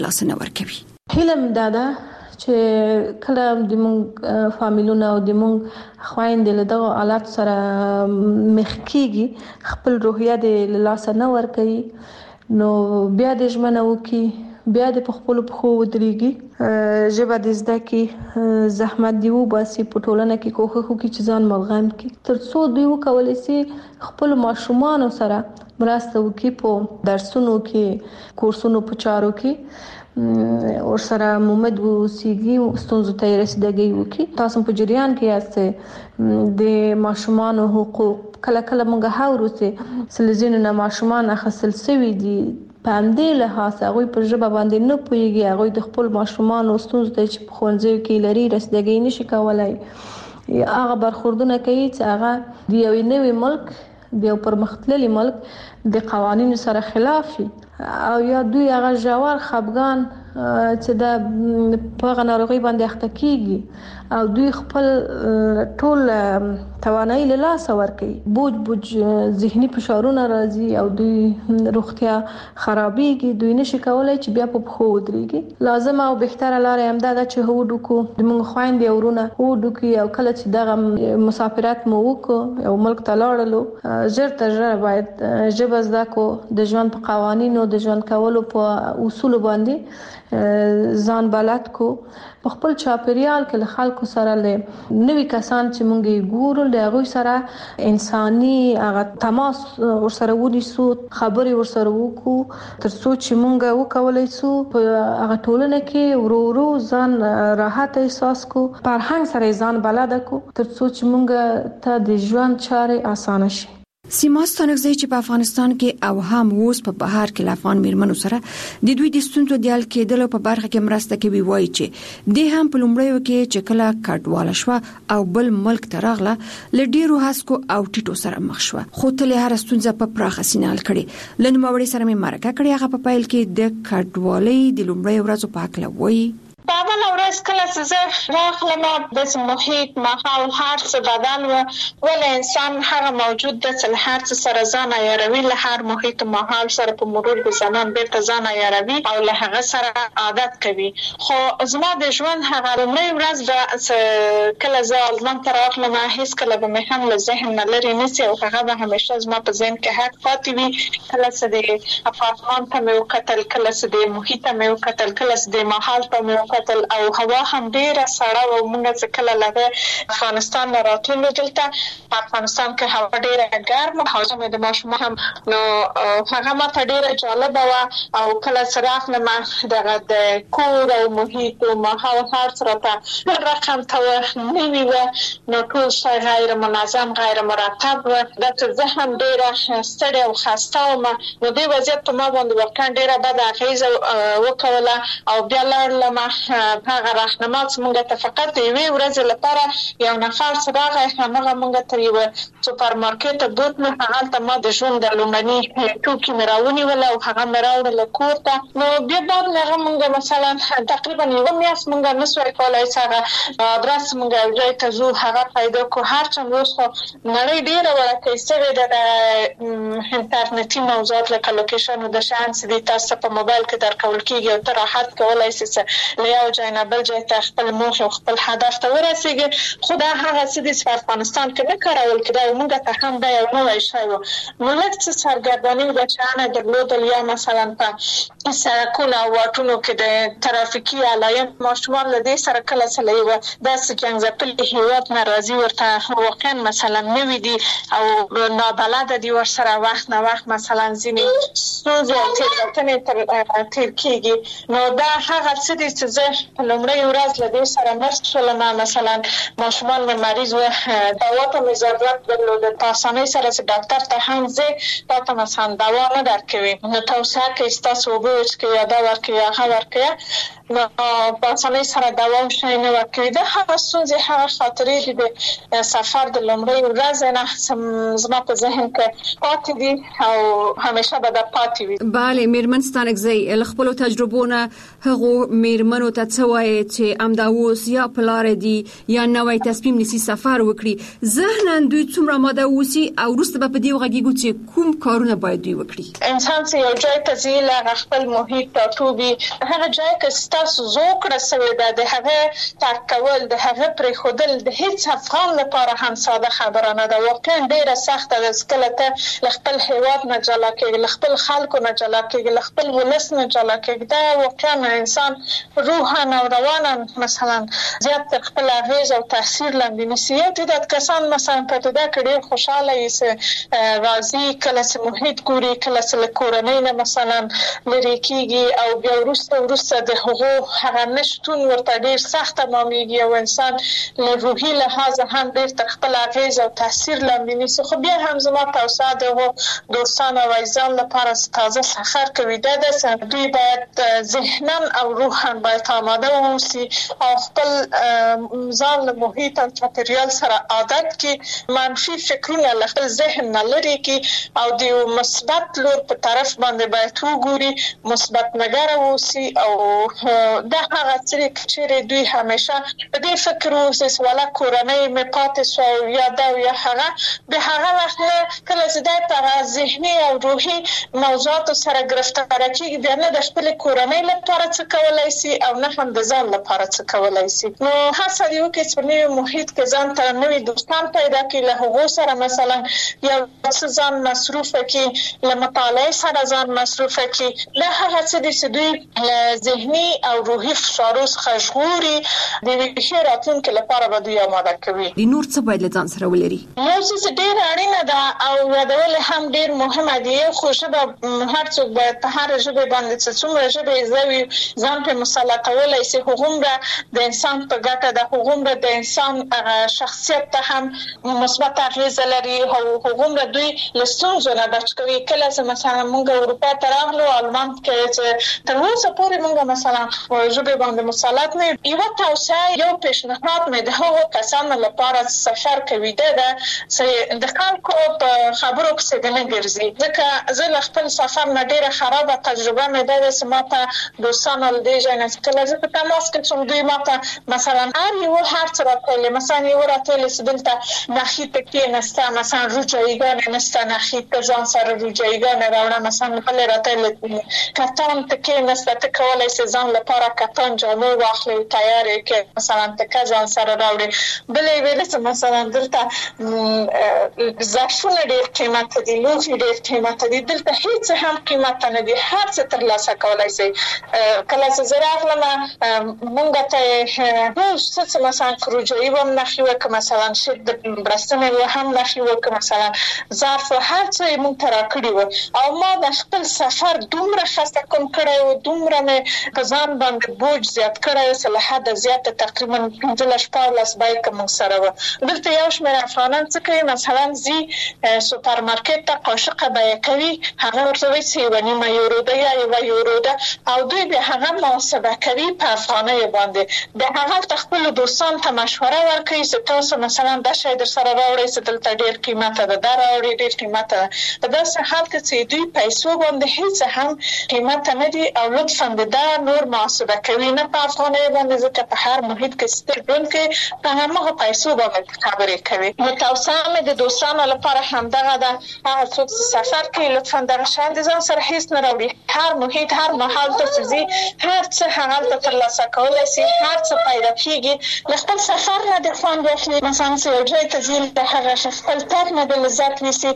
لاسنه ورکوي. هیله دا ده چې کله د مونږ فامیلونه او د مونږ خويندې له دغه حالات سره مخ کیږي خپل روحیه د لاسه نه ورکوي نو بیا د ژمنه وکي بیا د خپل پخو ودرېږي ژبه د زده کی زحمت دی وباسي په ټولنه کې کوخه خو کې چې ځان ملغم کی تر څو دوی وکولای شي خپل ماشومان سره مرسته وکي په درسونو کې کورسونو په چارو کې اور سره مومد وسیږي ستونزو ته رسیدګي وکي. تاسو په جریان کې یاست د ماشومان حقوق کله کله موږ هاورو چې سلزینو نه ماشومان اخصل سوي دي په همدې لحاظ هغه په ژبه باندې نه پويږي هغه د خپل ماشومان او ستونزو ته چې په ښوونځي کې لري رسیدګي نشي کولای هغه برخوردونه کوي چې هغه د یو نوې ملک د یو پرمختللي ملک د قوانینو سره خلاف او یا دوی هغه جوار خپګان چې د په ناروغي باندې اخته کیږي او دوی خپل ټول توانایي له لاسه ورکوي بوج ذهني فشارونه راځي او دوی روغتیا خرابېږي دوی نشي کولای چې بیا په خو ودرېږي. لازم او بهتره لار هم دا چې هو ډکو د موږ خويندې ورونه هو ډکي او کله چې دغه مسافرت مو وکړو او ملک ته لاړلو ژر تر ژره باید ژبه زده کو د ژوند په قوانینو د ژوند کولو په اصول باندې ځان بلد کو په خپل چاپیریال کې له خلکو سره له نوې کسان چې مونږ ګورو له هغه سره انساني هغه تماس ور سره ونیسو خبرې ور سره وکړو تر څو چې مونږ وکولای شو په هغه ټولنه کې ورورو ځان راحت احساس کو فرهنګ سره ځان بلد کو تر څو چې مونږ ته د ژوند چارې اسانه شي. سیما ستانکزی چې په افغانستان کې او هم اوس په بهر کې لافان میرمنو سره د دوی د ستونزو د حل کېدلو په برخه کې مرسته کوي وایي چې د هم په لومړیو کې چې کله کډواله شو او بل ملک ته راغله ل ډیرو هڅو او ټیټو سره مخ شو خو تل هر ستونزه په پراخه سینه حل کړي. لنوموړي سره مې مرکه کړې هغه په پایل کې د کډوالۍ د لومړیو ورځو په اړه وایي. اول ورځ کله چې زه راغلم د محیط ماحول هر څه بدل و ول انسان هغه موجود د څل هر څه سره ځان عیاروي له هر محیط ماحول سره په مرور د زمان بیرته ځان عیاروي او له هغه سره عادت کوي. خو زما د ژوند هغه لومړی ورځ د کله زه آلمان ته راغلم هیڅ کله به مې هم له ذهن نه لرې نسی او هغه به همیشه زما په ذهن کې حق پاتې وي. کله چې د اپارتمان ته مې وکتل کله چې د محیط ته مې وکتل کله چې د ماحول ته مې او هوا هم ډیره سړه او موږ چې کله لږه افغانستان نه راتلو دلته افغانستان کې هوا ډیره ګرمه حاجه مې د ماشوم هم نو هغه ماته ډیره جالب و او کله سراغ نه دغه د کور او محیط او ماحول هر سره ته رقم ته نیوي و نو ټول شی غیر منظم غیر مرتب و د زه هم ډیره ستړي او خسته وم نو د وضعیت په ما باندې ورکان ډیره بد اغیزه وکوله او بیا لاړم هغه راهنما چې موږ ته فقط یوې ورځې لپاره یو نفر راغی هغه موږ ته یو سوپر مارکیټ بوت مې هغه ما د ژوند د لومړني ټوکې مې راونیول او هغه مې راوړل کور ته نو بیا بعد هغه موږ مثلا تقریبا یو میاشت موږ نسوای کولای څنګه ادرس موږ ځای ته زو هغه پیدا کو هر څومره اوس خو نړۍ ډیره ورته سره د انټرنیټي موضوعات لکه لوکیشن او د شانس دي تاسو په موبایل کې درکول کیږي او تر راحت کولای شئ له یو ځای نه بل ځای ته خپل موخه او خپل هدف ته ورسیږي. خو دا هغه څه دي چې په افغانستان کې نه کارول کېده او موږ ته هم دا یو نوی شی و نو لږ څه سرګرداني بچیانه درلودل یا مثلا په سړکونو او واټونو کې د ترافیکي علایم ماشومان له دې سره کله سره یو داسې جنګځپلي هیواد نه راځي ورته واقعا مثلا نوي دي او نابلده دي ورسره وخت نه وخت مثلا ځینې ستونزې او تېروتنې تېر کېږي نو دا هغه څه دي چې زه په لومړۍ ورځ له دې سره مخ شولم مثلا ماشومان مې مریض و دوا ته مې ضرورت درلود په اسانۍ سره چې ډاکټر ته هم ځې تاته مثلا دوا نه درکوي نو توصیه کوي ستاسو اوبه وڅښئ یا دا ورکوي هغه ورکوي په اسانۍ سره دوام شي نه ورکوي. د هغه ستونزې هغه خاطرې دي د سفر د لومړۍ ورځې نه زما په ذهن کې پاتې دي او همیشه به دا پاتې وي. بله، میرمن ستانکزی له خپلو تجربونه هغو میرمنو ته څه وایي چې همدا اوس یا په لاره دي یا نوی تصمیم نیسي سفر وکړي، ذهناً دوی څومره آماده اوسي او وروسته به په دې وغږیږو چې کوم کارونه باید دوی وکړي؟ انسان چې یو ځای ته ځي له خپل محیط ټاټوبي هغه ځای کې ستاسو زوکړه سوې ده، د هغه ترک کول، د هغه پرېښودل د هیڅ افغان لپاره هم ساده خبره نه ده. واقعا ډېره سخته ده. کله ته له خپل هېواد نه جلا کېږي، له خپل خلکو نه جلا کېږي، له خپل ولس نه جلا کېږي. دا واقعا انسان روحاً او روانا مثلا زیات تر خپل اغېز او تاثیر لاندې نیسي. یو تعداد کسان مثلا په دې کې ډېر خوشاله یې راځي، کله چې محیط ګوري، کله چې له کورنۍ نه مثلا لرې کېږي او بیا وروسته د هغه نشتون ورته ډېر سخته معلومېږي او انسان له روحي لحاظه هم ډېر تر خپل اغېز او تاثیر لاندې نیسي. خو بیا هم زما توصیه د دوستانو او عزیزانو لپاره تازه سفر کوي دا ده دوی باید ذهناً او روحاً باید آماده واوسي او خپل ځان له محیط او چاپېریال سره عادت کړي، منفي فکرونه له خپل ذهن نه لرې کړي او د مثبت لور په طرف باندې باید وګوري، مثبت نګره واوسي او دا هغه چې دوی همیشه په دې فکر واوسي چې ولا کورنۍ مې پاتې شو یا دا یا هغه به هغه وخت کله چې دا په ذهني او روحي موضوعاتو سره گرفتار کېږي بیا نه د خپل کورنۍ لپاره څه کولای شي او نه هم د ځان لپاره څه کولای شي. نو هڅه دی وکړي چې په نوي محیط کې ځان ته نوي دوستان پیدا کړي، له هغو سره مثلا یو څه ځان مصروف کړي، له مطالعې سره ځان مصروف کړي. دا هغه څه دي چې دوی له ذهني او روحي فشارو څخه ژغوري، د ښې راتلونکي لپاره به دوی آماده کوي. د نور څه باید له ځان سره ولري؟ یو څه ډېر اړینه ده او یادول هم ډېر مهمه دي. خو ژبه هر څوک باید په هر ژبه باندې څومره ژبه زده وي ځان په مسلطولی شي، هغومره د انسان په ګټه ده، هغومره د انسان شخصیت ته هم مثبت اغېزه لري او هغومره دوی له ستونزو نه بچ کوي. کله چې مثلا موږ اروپا ته راغلو آلمان کې چې تر اوسه پورې موږ مثلا ژبه باندې مسلط نه یو توصیه یو پیشنهاد مې د هغو کسانو لپاره سفر کوي ده چې د خلکو په خبرو کې نه ګرځي. ځکه زه له خپل سفر نه ډېره خرابه تجربه مې ده چې ما ته دوستانو له دې ځای نه کله زه په تماس کې شوم دوی ما ته مثلا هر څه راکولی، مثلا یو راته چې دلته نخي ته کېنسته، مثلا روجایګانې نسته، نخي ته ځان سره روجایګانې راوړه، مثلا بلې راته کتان ته کېنسته، ته کولی شې ځان لپاره کتان جامې واخلې تیار یې کړې، مثلا تکه ځان سره راوړې. بلې ویلې چې مثلا دلته ظرفونه ډېر قیمت دي، لوښي ډېر قیمت دي، دلته هیڅ هم قیمت نه دي، هر څه ترلاسه کولی شئ. کله چې زه راغلم مونږ ته څه مثلا روجایي به هم نښې وکړه، مثلا شیټ د بړستنې به هم نښې وکړه، مثلا ظرف هر څه یې مونږ ته راکړي وو او ما د خپل سفر دومره خسته کم کړی و، دومره مې په ځان باندې بوج زیات کړی و چې له حده زیاته تقریبا 15-14 بایک مونږ سره وه. دلته یو شمېر افغانان څه کوي، مثلا ځي سوپرمارکېټ ته قاشقه بیه کوي، هغه ورته وایي چې 1.5 یورو ده یا 1 یورو ده او دوی بیا هغه محاسبه کوي په افغانیو باندې. بیا هغه خپلو دوستانو ته مشوره ورکوي چې تاسو مثلا دا شی در سره راوړئ چې دلته ډېر قیمته ده، دا راوړئ ډېر قیمته ده. په داسې حال کې چې دوی پیسو باندې هیڅ هم قیمته نه دي او لطفا دا نور محاسبه کوي نه په افغانیو باندې، ځکه په هر محیط کې ستر ژوند کې په هماغه پیسو باندې خبرې کوي. نو توصیه مې د دوستانو لپاره همدغه ده، هغه څوک چې سفر کوي لطفا دغه شیان د ځان سره هیڅ نه راوړي. هر محیط هر محل ته چې ځي هر څه هغلته ترلاسه کولی شي، هر څه پیدا کېږي. له خپل سفر نه د خوند واخلي، مثلا چې یو ځای ته ځي د هغه خپل تګ نه د لذت نیسي.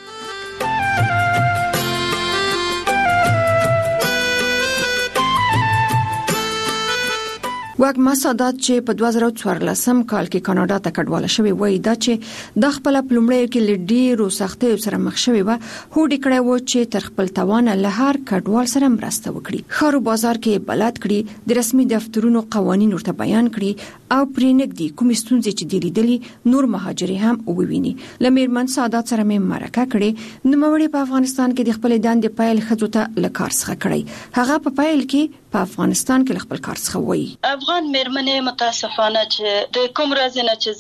واګما سادات چې په 2014 کال کې کاناډا ته کډواله شوی وای دا چې د خپل پلمړیو کې لډیرو سختیو سره مخ شوی و، هوډ کړی و چې تر خپل توان له هر کډوال سره مرسته وکړي، خارو بازار کې بلد کړي، د رسمي دفترونو قوانين ورته بیان کړي او پرېنګ دي کوم ستونزې چې دی لیدلې نور مهاجري هم وویني. لمیرمن سادات سره مې مرکه کړې، نو موري په افغانستان کې د خپل دندې پایل خځو ته لکار څخه کړی. هغه په پایل کې په افغانستان کې خپل کار څخه وایي. افغان مېرمنې متاسفانه چې د کوم رازنه چې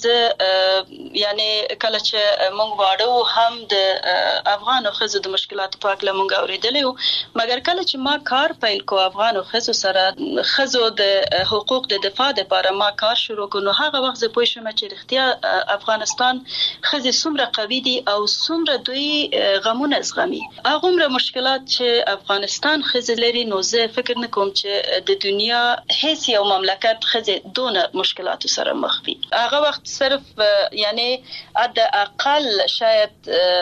زه یعنی کله چې مونږ واړو هم د افغانو ښځو د مشکلاتو په اړه مونږ اوریدلیو، مګر کله چې ما کار پیل کو افغانو ښځو سره ښځو د حقوق د دفاع لپاره ما کار شروع کړ، نو هغه وخت زه پوه شوم چې رښتیا افغانستان ښځې څومره قوي دي او څومره دوی غمونه زغمي. هغه مشکلات چې افغانستان ښځې لري، نو زه فکر نه کوم چې د دنیا هیڅ یو مملکت ښځې دونه مشکلاتو سره مخ وي. هغه وخت صرف یعنی د اقل شاید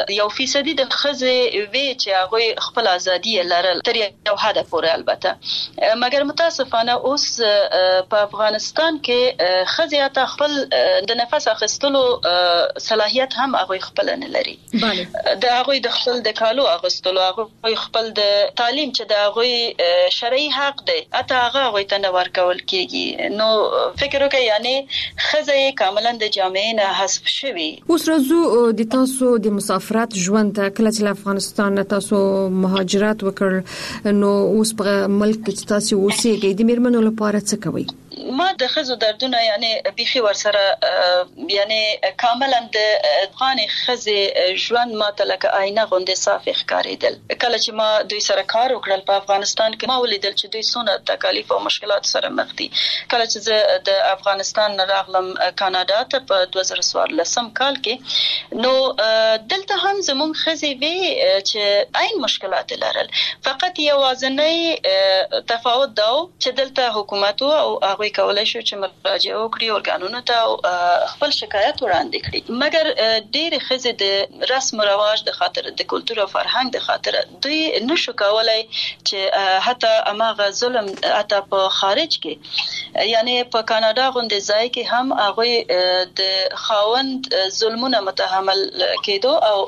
1% د ښځې وی چې هغه خپل ازادي لرل تر یو حد پورې، البته مګر متاسفانه اوس په افغانستان کې ښځې ته خپل د نفس اخیستلو صلاحیت هم هغه خپل نه لري. د هغه د خپل د کالو اغوستلو، هغه خپل د تعلیم چې د هغه شرعي حق دی اته هغه ته نه ورکول کیږي. نو فکر وکړئ یعنی ښځې کاملا د جامعې نه حذف شوي. اوس راځو د تاسو د مسافرت ژوند ته. کله چې افغانستان تاسو مهاجرت وکړ، نو اوس په ملک کې تاسو اوسېږئ، د میرمنو لپاره څه کوي؟ ما د ښځو دردونه یعنی بيخي ورسره یعنی کاملا د افغان ښځې ژوند ما ته لکه آینه غوندې صاف ښکارېدل. کله چې ما دوی سره کار وکړل په افغانستان کې، ما ولیدل چې دوی څونه تکالیف او مشکلات سره مخ دي. کله چې زه د افغانستان راغلم کاناډا ته په 2014 کال کې، نو دلته هم زموږ ښځې وی چې عین مشکلات لرل. فقط یوازنی تفاوت دا چې دلته حکومت او هغه کولای شو چې مراجعه وکړي اورګانونو ته خپل شکایت وړاندې کړي، مګر ډېر ښځې د رسم او رواج د خاطر د کلتور او فرهنګ د خاطر دوی نشو کولای چې حتی اماغه ظلم حتی په خارج کې یعنی په کاناډا غونډه ځای کې هم هغه د خاوند ظلمونه متحمل کېدو او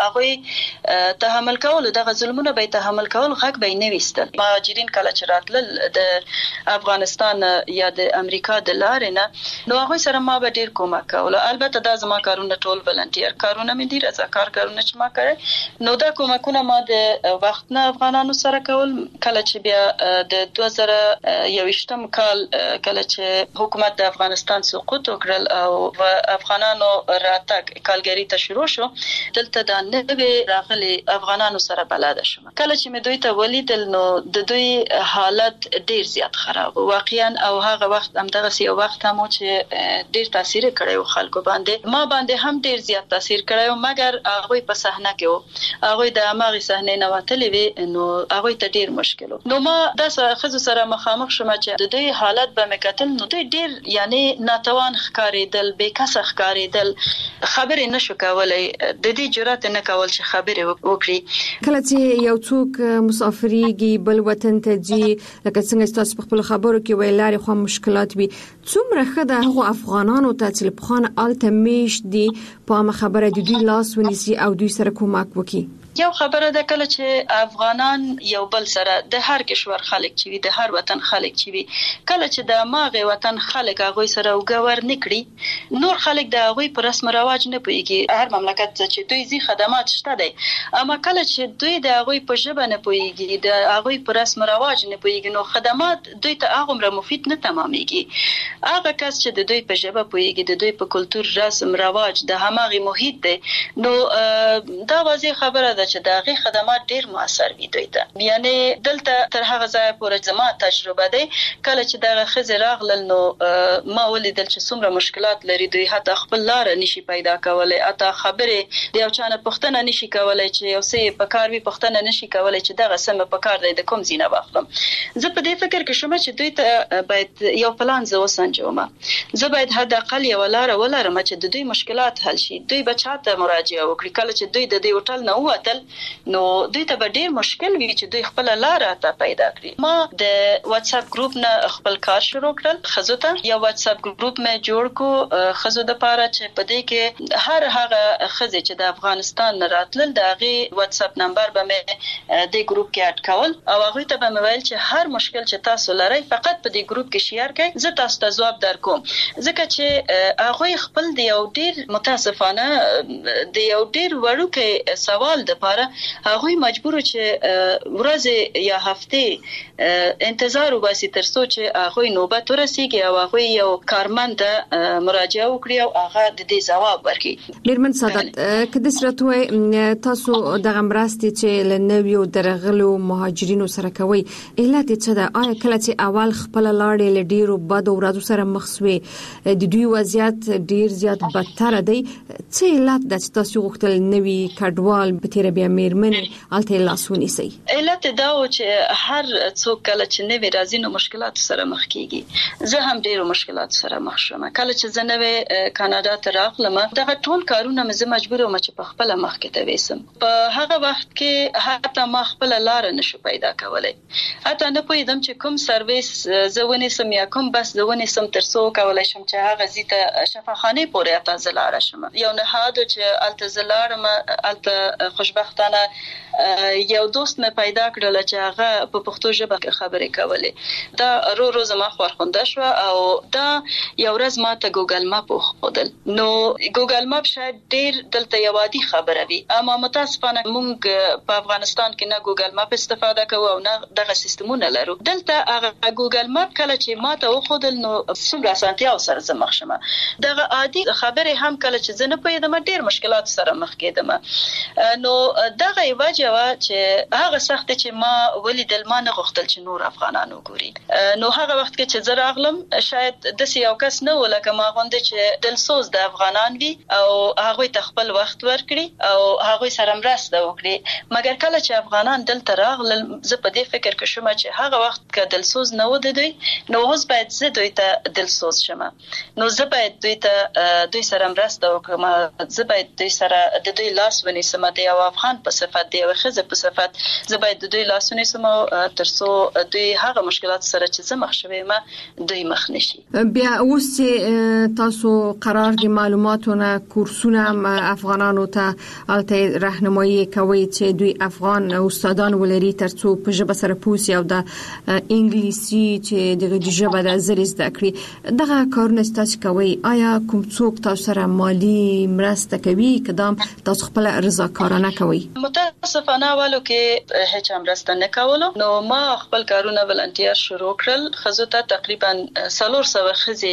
هغه تحمل کول، دغه ظلمونه به تحمل کول حق به نه وستل. مهاجرین کله چې راتلل د افغانستان یا د امریکا د لارې نه، نو هغه سره ما به ډیر کومک کول. البته دا زما کارونه ټول ولنټیر کارونه مې دي، رضاکار کارونه چې ما کړی. نو دا کومکونه ما د وخت نه افغانانو سره کول. کله چې بیا د 2021 کال کله چې حکومت د افغانستان سقوط وکړل او افغانانو راتګ کالګری ته شروع شو، دلته د نوې راغلي افغانانو سره بلد شوم. کله چې مې دوی ته ولیدل، نو د دوی حالت ډیر زیات خراب واقعا، او هغه وخت هم دغه یو وخت هم چې ډیر تاثیر کړی و خلکو باندې، ما باندې هم ډیر زیات تاثیر کړی و. مګر هغه په صحنه کې و، هغه د اماغي صحنه نه وتلې وي، نو هغه ته ډیر مشکل و. نو ما د ښځو سره مخامخ شوم چې د دوی حالت به مې کتل، نو دوی ډیر یعنی ناتوان ښکارېدل، بې کسه ښکارېدل، خبرې نشو کولای، د دې جرأت نه کول چې خبرې وکړي. کله چې یو څوک مسافرېږي بل وطن ته ځي، لکه څنګه تاسو په خپل خبرو کې ویلاري خو مشکلات وي، څومره خده هغه افغانانو ته چې په خان الته میش دي په خبره د دوی لاس ونیسي او دوی سره کومک وکړي. یو خبره ده کله چې افغانان یو بل سره د هر کشور خلک چې وي، د هر وطن خلک چې وي، کله چې د ماغه وطن خلک هغه سره وګور نکړي، نور خلک د هغه پر رسم رواج نه پويږي. هر مملکت چې دوی زی خدمات شته دي، اما کله چې دوی د هغه په ژبه نه پويږي، د هغه پر رسم رواج نه پويږي، نو خدمات دوی ته هغه مفید نه تمامېږي. هغه کس چې د دوی په ژبه پويږي، د دوی په کلتور رسم رواج د هماغي محیط دی، نو دا واضح خبره ده چې دغه خدمات ډیر موثر وي دوی ته. یعنی دلته تر هغه ځای پورې زما تجربه ده، کله چې دغه خزر راغلل، نو ما ولیدل چې څومره مشکلات لري دوی، حتی خپل لار نشي پیدا کولای، حتی خبره د یو چانه پښتنه نشي کولای چې یو څه په کار وي، پښتنه نشي کولای چې دغه سم په کار دی د کوم زینه واخلم. زه په دې فکر کې شوم چې دوی ته باید یو پلان زو وسنجوم. زه باید حد اقل یو لار ولرم چې د دوی مشکلات حل شي. دوی بچاته مراجعه وکړي. کله چې دوی د دې هوټل نه ووتل، نو دوی ته به ډیر مشکل وي چې دوی خپل لار ته پیدا کړي. ما د واتس اپ ګروپ نه خپل کار شروع کړل. خزو ته یو واتس اپ ګروپ مې جوړ کو، خزو د پاره چې په دې کې هر هغه خزې چې د افغانستان نه راتلل، دغه واتس اپ نمبر به مې د ګروپ کې اډ کول، او هغه ته به مې ویل چې هر مشکل چې تاسو لرئ فقط په دې ګروپ کې شیر کړئ، زه تاسو ته ځواب درکوم. ځکه چې هغه خپل د یو ډیر متاسفانه د یو ډیر وړوکی سوال د لپاره هغه مجبور چې ورځ یا هفته انتظار وباسي ترڅو چې هغه نوبت ورسیږي او هغه یو کارمند مراجعه وکړي او هغه د دې جواب ورکړي. میرمن سعادت کله سره تاسو د غمراستي چې لنویو درغلو مهاجرینو سره کوي علت څه ده؟ آیا کله چې اول خپل لاړې لډیرو بد ورځو سره مخسوي د دوی وضعیت ډیر زیات بدتر دی، څه علت د تاسو غوښتل نوی کډوال په تیر بیا میرمنې الته لاسونی سي؟ علت دا و چې هر څوک کله چې نوی راځي نو مشکلات سره مخ کیږي. زه هم ډیرو مشکلات سره مخ شوم. کله چې زه نوی کاناډا ته راغلم دغه ټول کارونه مې مجبور وم چې په خپل مخ کې ته وسم. په هغه وخت کې حتی ما خپل لار نشو پیدا کولای. حتی نه پوهیدم چې کوم سرویس زونه سم یا کوم بس زونه سم ترڅو کولای شم چې هغه زیته شفاخانه پورې اته زلاره شم. یو نه هادو چې الته زلاره ما الته خوشبختانه یو دوست مې پیدا کړل چې هغه په پښتو ژبه خبرې کولې. دا رو زما خورخنده شو او دا یو ورځ ما ته ګوګل ماپ وخدل. نو ګوګل ماپ شاید ډیر دلته یو عادي خبره وي، اما متاسفانه موږ په افغانستان کې نه ګوګل ماپ استفاده کوو او نه دغه سیستمونه لرو. دلته هغه ګوګل ماپ کله چې ما ته وخدل نو څومره اسانتیا سره زمخ شمه. دغه عادي خبره هم کله چې زنه پیدم ډیر مشکلات سره مخ کېدم. نو دغه وجه وا چې هغه سخت چې ما ولیدل ما نه غوښتل چې نور افغانانو ګوري. نو هغه وخت کې چې زه راغلم شاید د یو کس نه ولکه ما غوندې چې دلسوز د افغانان وي او هغه ته خپل وخت ورکړي او هغه سره مرسته وکړي. مګر کله چې افغانان دلته راغلل زه په دې فکر کې شوم چې هغه وخت کې دلسوز نه و دوی نو اوس باید زه دوی ته دلسوز شم. نو زه باید دوی سره مرسته وکړم. زه باید دوی سره د دوی لاس ونیسم د یو افغان په صفت د یو ښځې په صفت. زه باید د دوی لاس ونیسم ترڅو دوی هغه مشکلات سره چې زه مخ شوم دوی مخ نشي. بیا اوس تاسو قرار دي معلوماتونه کورسونه افغانانو ته الته راهنمایي کوي چې دوی افغان استادان ولري ترڅو په ژبه سره پوسی او د انګلیسي چې دغه ژبه د زری زده کړي. دغه کارونه تاسو کوي، آیا کوم څوک تاسو سره مالی مرسته کوي کدام تاسو خپل رضاکارانه کوي؟ متاسفانه والو کې هیڅ مرسته نه کولو. نو ما خپل کارونه ولنټیر شروع کړل. خزو ته تقریبا 400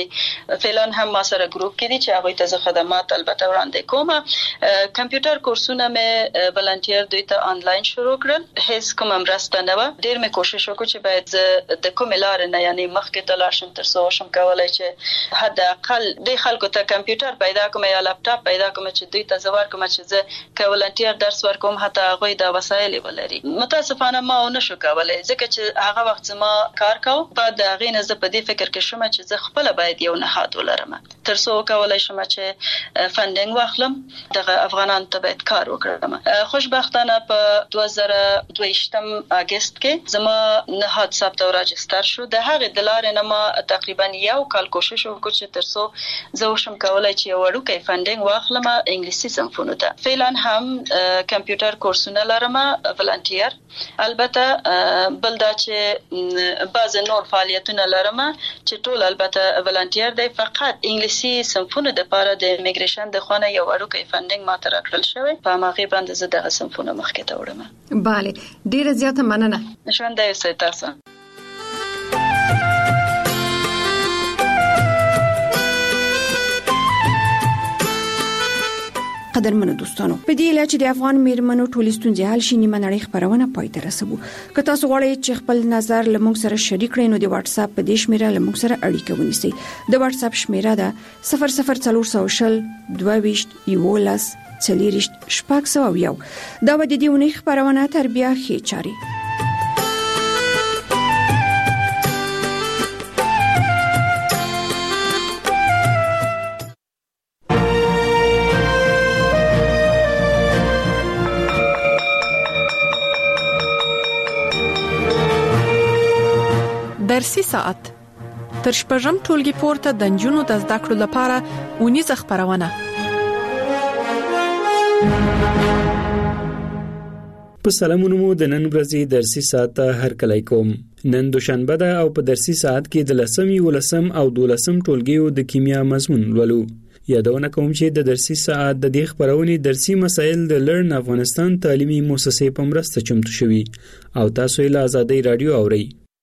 خزي فعلا هم ما سره ګروپ کې دي چې هغه ته خدمات البته وړاندې کوم. کمپیوټر کورسونه مې ولنټیر دوی ته آنلاین شروع کړل. هیڅ کوم مرسته نه و. ډیر مې کوشش وکړ چې باید د کوم لار نه یعنی مخکې ته لاړ شم ترڅو شم کولای چې حد اقل د خلکو ته کمپیوټر پیدا کوم یا لپټاپ پیدا کوم چې دوی ته زوار کوم چې زه کولنټیر درس ورکوم حتی هغه د وسایل ولري. متاسفانه ما نه شو کولای ځکه چې هغه وخت ما کار کاو. بعد هغه نه زه په دې فکر کې شوم چې زه خپل باید یو نهاد ولرم ترڅو کولای شم چې فندینګ واخلم دغه افغانان ته باید کار وکړم. خوشبختانه په 2022 اگست کې زما نهاد ثبت او راجستر شو. د هغه د لارې نه ما تقریبا یو کال کوشش وکړ چې ترڅو زه وشم کولای چې یو وړوکی فندینګ واخلم انګلیسي صنفونو ته. فعلا هم کمپیوټر کورسونه لرم ولنټیر. البته بل دا چې بعض نور فعالیتونه لرم چې ټول البته ولنټیر دی. فقط انګلیسي صنفونو د لپاره د ایمیګریشن د خونه یو وړوکی فندینګ ما ته راکړل شوی. په هغه باندې زه دغه صنفونه مخکې ته وړم. bale ډیره زیاته مننه. ژوند دې سه تاسو. قدرمنو دوستانو، په دې لاره چې د افغان میرمنو ټولې ستونزې حل شي نیمه نړۍ خبرونه پای ته رسوو. که تاسو غواړئ چې خپل نظر له موږ سره شریک کړئ نو د واتس اپ په دې شمیره له موږ سره اړیکه ونیسئ. د واتس اپ شمیره ده 00400 22 11 40 601. دا د دې ونې خبرونه تر بیا ښه چاري. درسي ساعت تر شپږم ټولګي پورته د نجونو د زده کړو لپاره ونیزه خبرونه. په سلامونو مو د نن ورځې درسي ساعت هر کله کوم. نن دوشنبه ده او په درسي ساعت کې د 10 او 12 ټولګیو د کیمیا مضمون ولولو. یادونه کوم چې د درسي ساعت د دې خبرونې درسي مسایل د لرن افغانستان تعلیمي مؤسسې په مرسته چمتو شوي او تاسو یې له آزادۍ رادیو اورئ.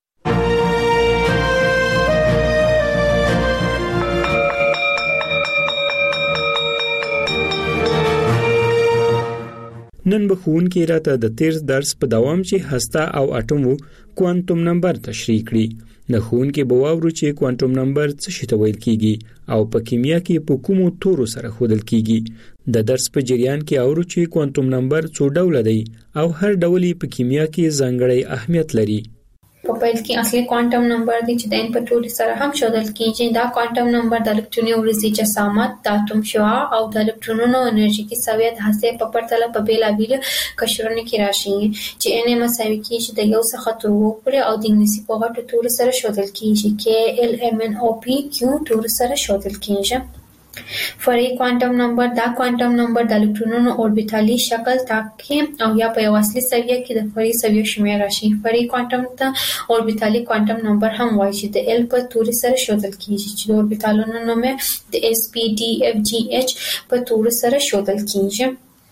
نن به ښوونکي راته د تیر درس په دوام چې هسته او اټوم کوانټم نمبر تشریح کړي. د ښوونکي به واورو چې کوانټم نمبر څه شی ته ویل کیږي او په کیمیا کې په کومو تورو سره ښودل کیږي. د درس په جریان کې اورو چې کوانټم نمبر څو ډوله دی او هر ډول په کیمیا کې ځانګړی اهمیت لري. په پیل کې اصلي کوانټم نمبر دی چې د ان په ټولي سره هم ښودل کیږي. دا کوانټم نمبر د الکتروني ورځي جسامت، د اټوم شعاع او د الکترونونو انرژیکي سویه د هسته په پرتله په بیلابیلو قشرونو کې راشي چې ان مساوي کیږي د یو څخه تر 2 پورې او د انګلیسي په غټو تورو سره ښودل کیږي کې ال ام ان او پی کیو تورو سره ښودل کیږي. فرعي کوانټم نمبر دا کوانټم نمبر د الکترونونو اوربیتالي شکل ټاکي او یا په یو اصلي سویه کې د فرعي سویو شمېر راشي. فرعي کوانټم ته اوربیتالي کوانټم نمبر هم وایي چې د ال په توري سره ښودل کیږي چې د اوربیتالونو نوم د اس پی ډي اف جی اچ په توري سره ښودل کیږي.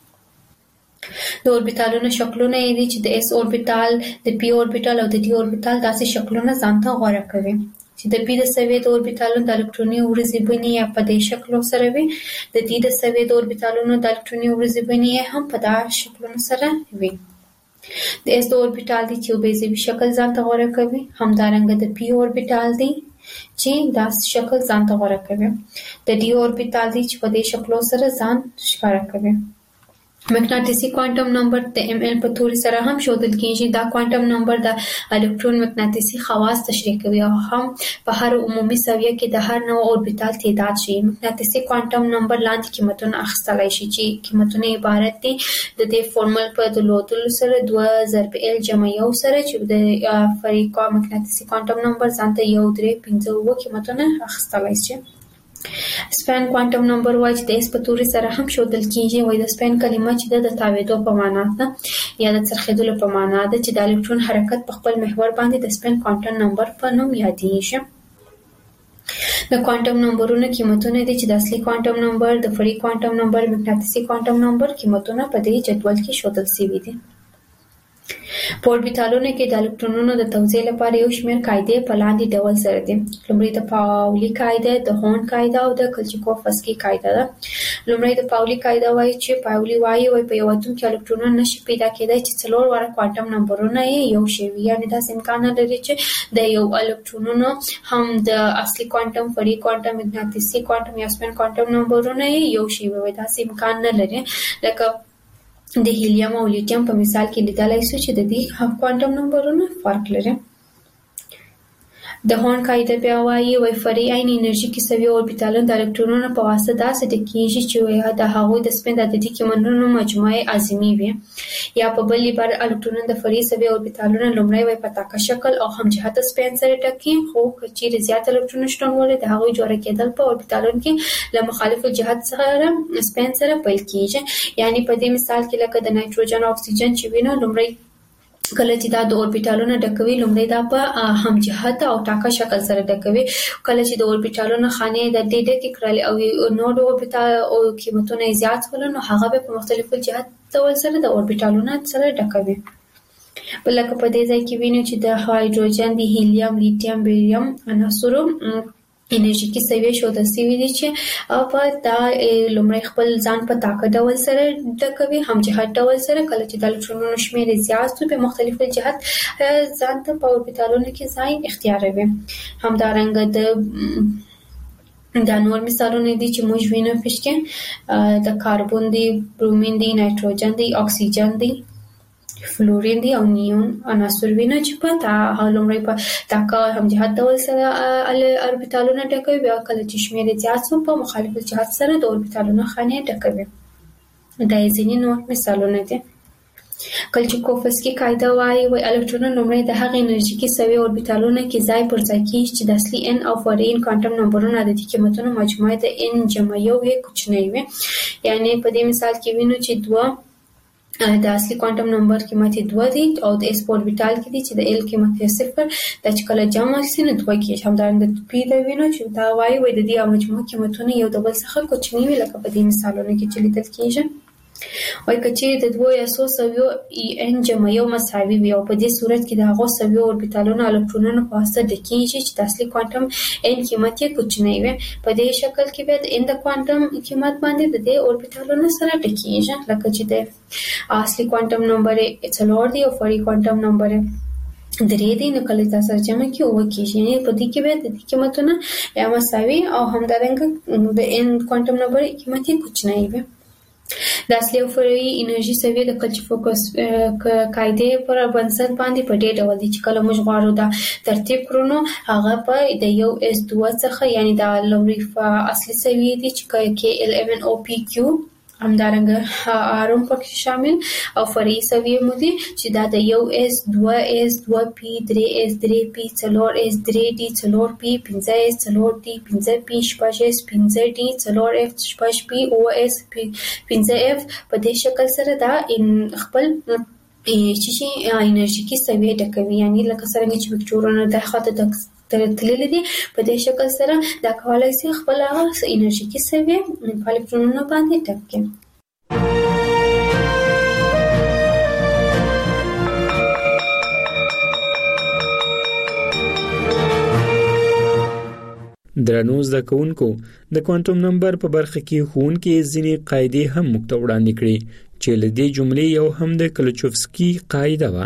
د اوربیتالونو شکلونه یې دي چې د اس اوربیتال، د پی اوربیتال او د ډي اوربیتال داسې شکلونه ځانته غوره کوي چې د پی د سویې د اوربیتالونو د الکتروني ورځې بڼې یا په دې شکلو سره وي، د ډي د سویې د اوربیتالونو د الکتروني ورځې بڼې هم په دا شکلونو سره وي. د اس د اوربیتال دی چې یو بیضوي شکل ځانته غوره کوي، همدارنګه د پی اوربیتال دی چې دا شکل ځانته غوره کوي، د ډي اوربیتال دی چې په دې شکلو سره ځان ښکاره کوي. مقناطیسي کوانټم نمبر د ام ال په توري سره هم ښودل کیږي. دا کوانټم نمبر د الکترون مقناطیسي خواص تشریح کوي او هم په هر عمومي سویه کې د هر نوع اوربیتال تعداد شي. مقناطیسي کوانټم نمبر لاندې قیمتونه اخیستلای شي چې قیمتونه عبارت دي د دې فورمول په درلودلو سره 2 ضرب ال جمع 1 سره چې د فرعي مقناطیسي کوانټم نمبر ځانته 1 3 5 9 قیمتونه اخیستلای شي. سپین کوانټم نمبر وایي چې د اس په توري سره هم ښودل کیږي. وایي د سپین کلمه چې د تاویدو په معنا ده یا د څرخېدلو په معنا ده چې د الکترون حرکت په خپل محور باندې د سپین کوانټم نمبر په نوم یادېږي. د کوانټم نمبرونو قیمتونه دي چې د اصلي کوانټم نمبر، د فرعي کوانټم نمبر، مقناطیسي کوانټم نمبر قیمتونه په دې جدول کې ښودل شوي دي. په اوربیتالونو کې د الکترونونو د توزیع لپاره یو شمېر قاعدې په لاندې ډول سره دي. لومړی د پاولي قاعده، د هون قاعده او د کلچیکوفسکي قاعده ده. لومړی د پاولي قاعده وایي چې پاولي وایي په یو اتوم کې الکترونونه نشي پیدا کېدای چې 4 واره کوانټم نمبرونه یې یو شی وي، یعنې داسې امکان نه لري چې د یو الکترونونو هم د اصلي کوانټم، فرعي کوانټم، مقناطیسي کوانټم یا سپین کوانټم نمبرونه یې یو شی وي. داسې امکان نه لري. لکه د هیلیم او لیتیم په مثال کې لیدلای شو چې د دې کوانټم نمبرونو فرق لري. د هون قاعده بیا وایي فرعي عین انرژي کې سوي اوربیتالونه د الکترونونو په واسطه داسې ډکېږي چې د هغوی د سپین د عددي قیمتونو مجموعه اعظمي وي. یا په بل عبارت الکترونونه د فرعي سوي اوربیتالونو لومړی په تاکه شکل او هم جهته سپین سره ډکې، خو که چیرې زیات الکترونونه شتون ولري د هغوی جوړه کېدل په اوربیتالونو کې له مخالفو جهت سره سپین سره پیل کیږي. یعنی په دې مثال کې لکه د نایتروجن او اکسیجن چې وینو، لومړی کله چې دا د اوربیتالونو ډکوي لومړی دا په هم جهت او ټاکه شکل سره ډکوي. کله چې د اوربیتالونو خانې د دې ډکې کړل او نور اوربیتال او قیمتونه زیات ول نو هغه په مختلفو جهت ډول سره د اوربیتالونو سره ډکوي. بلکې په دې ځای کې وینو چې د هایدروجن، د هیلیم، لیتیم، بیریم عناصرو انرژیکي سویې ښودل شوي دي چې په دا لومړی خپل ځان په طاقت ډول سره ډکوي، هم جهت ډول سره. کله چې د الکترونونو شمېر زیات وي په مختلفو جهت ځان ته په اوربیتالونو کې ځای اختیاروي. همدارنګه دا نور مثالونه دي چې موږ وینو پکې د کاربن دی، برومین دی، نایتروجن دی، اکسیجن دی، فلورین دی او نیون عناصر وینو چې په لومړی په طاقه هم جهت ډول سره اوربیتالونه ډکوي، بیا کله چې شمېر زیات شو په مخالف جهت سره د اوربیتالونو خانې ډکوي. دا ځینې نور مثالونه دي. کلچیکوفسکي قاعده وایي الکترونونه لومړی د هغې انرژیکي سوي اوربیتالونو کې ځای پر ځای کېږي چې د اصلي ان او فرعي کوانټم نمبرونو عددي قیمتونو مجموعه د ان جمع 1 کوچنۍ وي. یعنې په دې مثال کې وینو چې 2 د اصلي کوانټم نمبر قیمت 2 دی او د اس په اوربیټال کې دی چې د ال قیمت 0 د چې کله جمع شي نو 2 کې همدارنګه پی د وینو چې دا وایي د دې مجموع قیمتونه یو د بل څخه کوچنی وي لکه په دې مثالونو کې چې لیدل کېږي وای کچې د 2 یا 100 سویو ان جمع یو مساوي وي او په دې صورت کې د هغه سویو اوربیټالونو الکترونونو په واسطه د کېږي چې د اصلي کوانټم ان قیمت یې کوچنی وي په دې شکل کې به د ان د کوانټم قیمت باندې د دې اوربیټالونو سره ټکیږي لکه چې د اصلي کوانټم نمبر 4 دی او فری کوانټم نمبر 3 دی نو کله تاسو جمع کې او کېږي یعنی په دې کې به د قیمتونو یا مساوي او همدارنګه د ان کوانټم نمبر قیمت یې کوچنی وي د اصلي او فرعي انرژي سویه د کچ فوکس قاعده پر بنسټ باندې په ډېر ډول دي چې کله موږ غواړو دا ترتیب کړو هغه په د یو اس 2 څخه یعنی د لومړي اصلي سویه دي چې کې L11 او PQ همدارنګه اروم پکې شامل او فرعي سویه مو دي چې دا د یو اس 2 اس 2 P 3 اس 3 P 4 اس 3 D 4 P 5 اس 4 D 5 P 6 اس 5 D 4 F 6 P او اس 5 F په دې شکل سره دا خپل چې انرژي کې سویه ډکوي یعنی لکه څنګه چې وکټورونه د خاطر د تللی دي په دې شکل سره دا کولای شي خپل هغه انرژي کې سویه په الکترونونو باندې ټکي درنو زده کوونکو د کوانټم نمبر په برخه کې ښوونکي ځینې قاعدې هم موږ ته وړاندې کړې چې له دې جملې یو هم د کلچوفسکي قاعده وه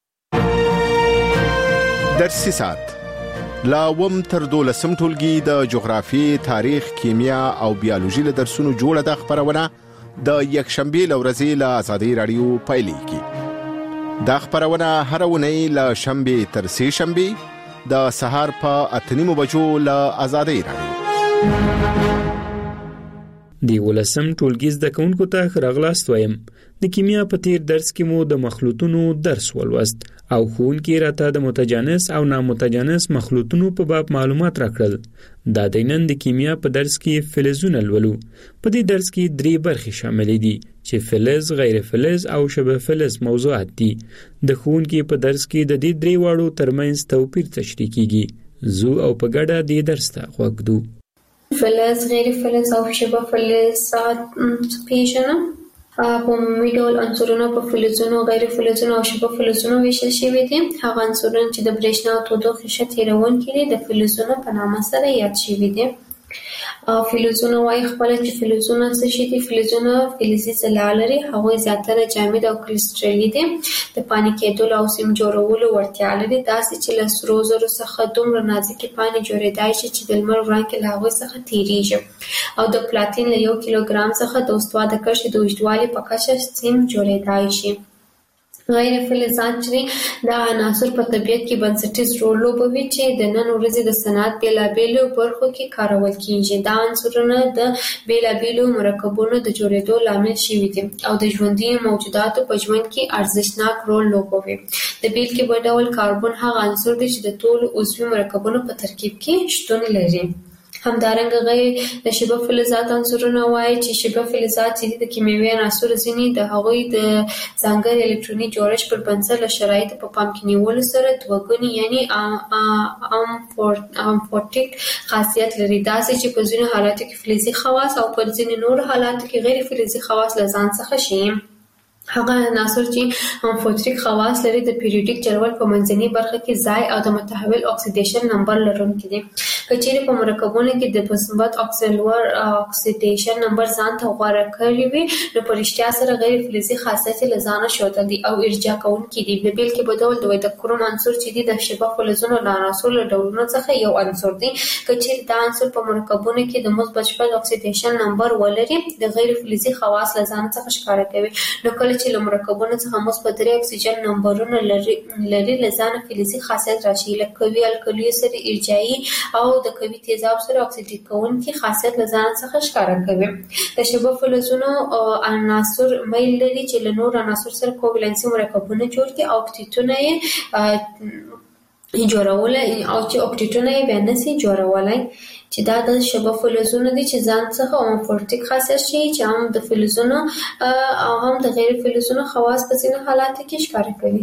درسي ساعت لا وم تر 12 ټولګي د جغرافي تاریخ کیمیا او بیولوژي له درسونو جوړه د خبرونه د یکشنبه لورځي له آزادي رادیو پایلیږي د خبرونه هر ونی له شنبه تر سه شنبه د سهار په 8:30 بجو له آزادي رادیو دی ولسم ټولګي زده کوونکو ته راغلاست وایم د کیمیا په تیر درس کې مو د مخلوطونو درس ولوست او ښوونکي راته د متجانس او نامتجانس مخلوطونو په باب معلومات راکړل دا د نن د کیمیا په درس کې فلزونه لولو په دې درس کې 3 برخې شامل دي چې فلز غیر فلز او شبه فلز موضوعات دي د ښوونکي په درس کې د دې 3 واړو ترمنځ توپیر تشریح کیږي زو او په ګډه د درس ته وګدو فلز غیر فلز او شبه فلز پیژنه په عمومي ډول عنصرونه په فلزونو غیر فلزونو او شبه فلزونو ویشل شوي دي هغه عنصرونه چې د برېښنا او تودوخې ښه تیروونکي دي د فلزونو په نامه سره یاد شوي دي فلزونه وايي خپل چې فلزونه څه شي دي فلزونه فلزي ځلا لري هغه زیاتره جامد او کریسټالي دي د پانی کېدل او سیم جوړولو وړتیا لري داسې چې له سرو زرو څخه دومره نازکې پانی جوړېدای شي چې د لمر وړانګې له هغوی څخه تیریږي او د پلاتین له 1 کیلوګرام څخه د استوا د کرښې د اوږدوالي په کچه سیم جوړېدای شي غیر فلزات چې دا عناصر په طبیعت کې بنسټیز رول لوبوي چې د نن ورځې د صنعت بیلابیلو برخو کې کارول کیږي دا عنصرونه د بیلابیلو مرکبونو د جوړېدو لامل شوي دي او د ژوندي موجوداتو په ژوند کې ارزښتناک رول لوبوي د بیلګې په ډول کاربن هغه عنصر دی چې د ټولو عضوي مرکبونو په ترکیب کې شتون لري همدارنګه غیر د شبه فلزات عنصرونه وایي چې شبه فلزات چې د کیمیاوي عناصر ځینې د هغوی د ځانګړي الکتروني جوړښت پر بنسټ له شرایطو په پام کې نیولو سره دوهګوني یعنی امفورټیک خاصیت لري داسې چې په ځینو حالاتو کې فلزي خواص او په ځینو نورو حالاتو کې غیر فلزي خواص له ځان څخه شي هغه عناصر چې امفورټیک خواص لري د پیریوډیک جدول په منځنۍ برخه کې ځای او د متحول اکسیډیشن نمبر لرونکي دي کچېرې په مرکبونو کې د مثبت اکسیډیشن نمبر ځان ته غوره کړی وي نو په رښتیا سره غیر فلزي خاصیت له ځانه ښودل دي او ارجاع کوونکي دي د بیلګې په ډول د کروم عنصر چې د شبه فلزونو له عناصرو له ډولونو څخه یو عنصر دی کچېرې دا عنصر په مرکبونو کې د مثبت شپږ اکسیډیشن نمبر ولري د غیر فلزي خواص له ځان څخه ښکاره کوي نو کله چې له مرکبونو څخه مثبت 3 اکسیجن نمبرونه لري له ځانه فلزي خاصیت راشي لکه قوي الکلیو سره ارجاعي او د قوي تیزاب سره اکسیډیټ کوونکي خاصیت له ځان څخه ښکاره کوي د شبه فلزونو عناصر میل لري چې له نور عناصر سره کوولنسي مرکبونه جوړ کړي او اکتیتونه یې جوړول او چې اکټیټونه یې بیا نسی جوړولای چې دا د شبه فلزونو دي چې ځان څخه امورفیک خاصیت شي چې هم د فلزونو او هم د غیر فلزونو خواص په ځینو حالاتو کې ښکار کوي.